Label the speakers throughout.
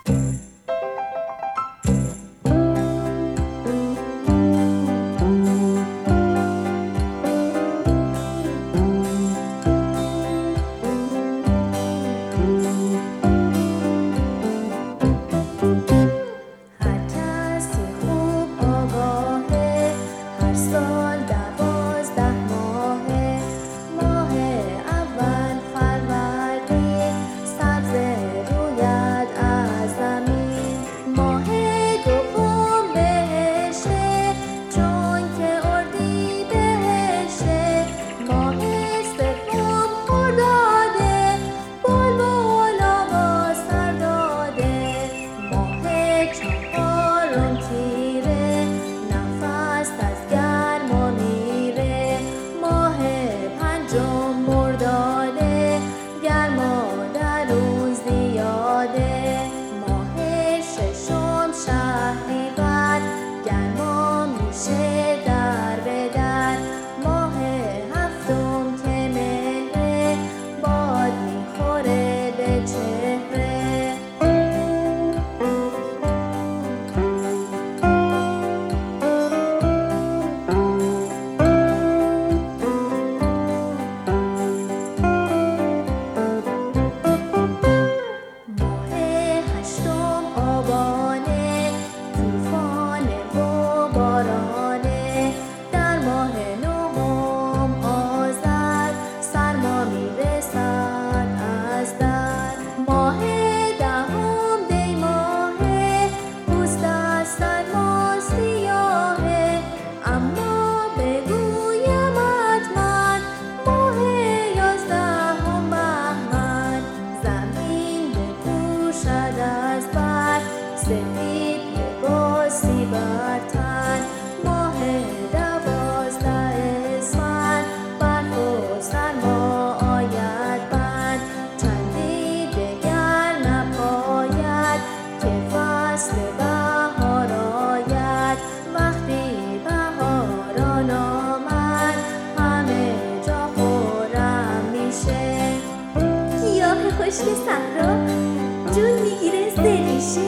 Speaker 1: خشک صحرا جون میگیره زریشه.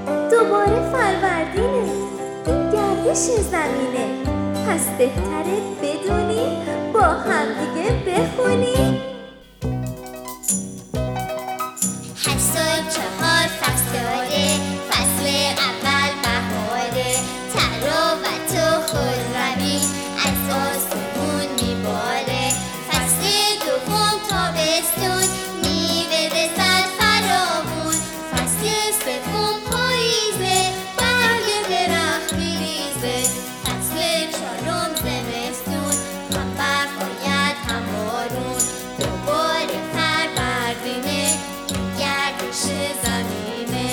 Speaker 1: دوباره فروردینه، این گردش زمینه. پس بهتره بدونی با هم دیگه بخونی.
Speaker 2: هر سال 4 فصل داره، فصل اول بهاره، تراوت و خرمی از آسمون میباره. فصل دوم تابستون، میوه رسد فراوون. فصل سوم پاییزه، برگ درخت میریزه. فصل چهارم زمستون، هم برف باید هم بارون. دوباره فروردینه، این گردش زمینه.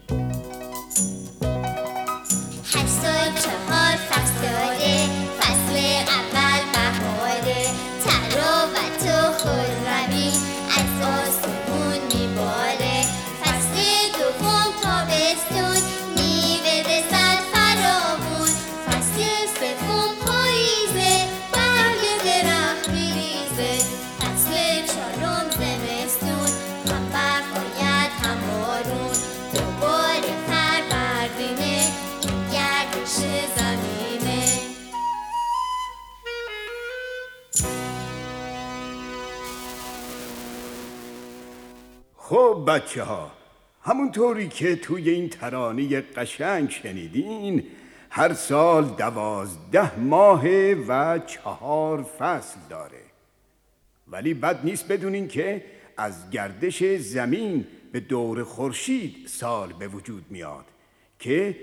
Speaker 2: هر سال 4 فصل داره، فصل اول بهاره، تراوت و خرمی از آسمون میباره. فصل دوم تابستون، میوه رسد فراوون. فصل سوم پاییزه، برگ درخت میریزه. فصل چهارم زمستون، هم برف باید هم بارون. دوباره فروردینه، این گردش زمینه.
Speaker 3: خب بچه ها، همونطوری که توی این ترانه قشنگ شنیدین، هر سال 12 ماه و 4 فصل داره. ولی بد نیست بدونین که از گردش زمین به دور خورشید سال به وجود میاد که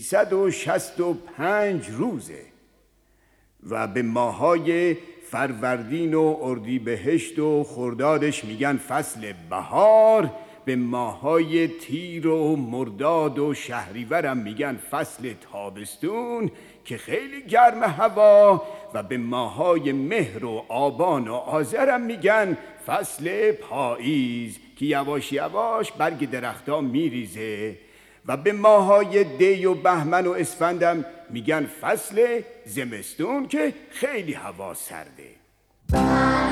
Speaker 3: 365 روزه و به ماهای فروردین و اردیبهشت و خردادش میگن فصل بهار. به ماهای تیر و مرداد و شهریورم میگن فصل تابستون که خیلی گرم هوا. و به ماهای مهر و آبان و آذرم میگن فصل پاییز که یواش یواش برگ درختها میریزه. و به ماهای دی و بهمن و اسفندم میگن فصل زمستون که خیلی هوا سرده.